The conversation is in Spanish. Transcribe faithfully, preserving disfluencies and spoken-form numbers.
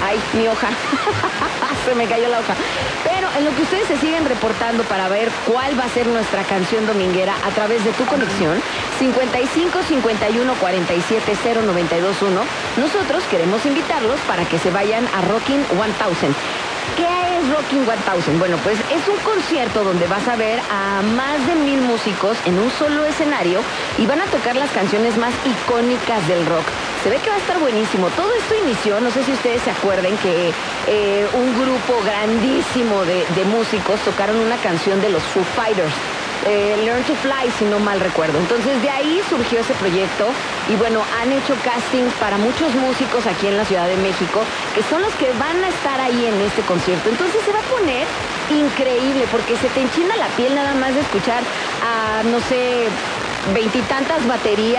Ay, mi hoja. Se me cayó la hoja. Pero en lo que ustedes se siguen reportando para ver cuál va a ser nuestra canción dominguera a través de tu conexión, cincuenta y cinco, cincuenta y uno, cuarenta y siete, cero, noventa y dos, uno, nosotros queremos invitarlos para que se vayan a Rockin' one thousand. ¿Qué es Rockin' one thousand? Bueno, pues es un concierto donde vas a ver a más de mil músicos en un solo escenario y van a tocar las canciones más icónicas del rock. Se ve que va a estar buenísimo. Todo esto inició, no sé si ustedes se acuerden que eh, un grupo grandísimo de, de músicos tocaron una canción de los Foo Fighters. Eh, Learn to Fly, si no mal recuerdo. Entonces de ahí surgió ese proyecto y bueno, han hecho castings para muchos músicos aquí en la Ciudad de México, que son los que van a estar ahí en este concierto. Entonces se va a poner increíble, porque se te enchina la piel nada más de escuchar a, no sé, veintitantas baterías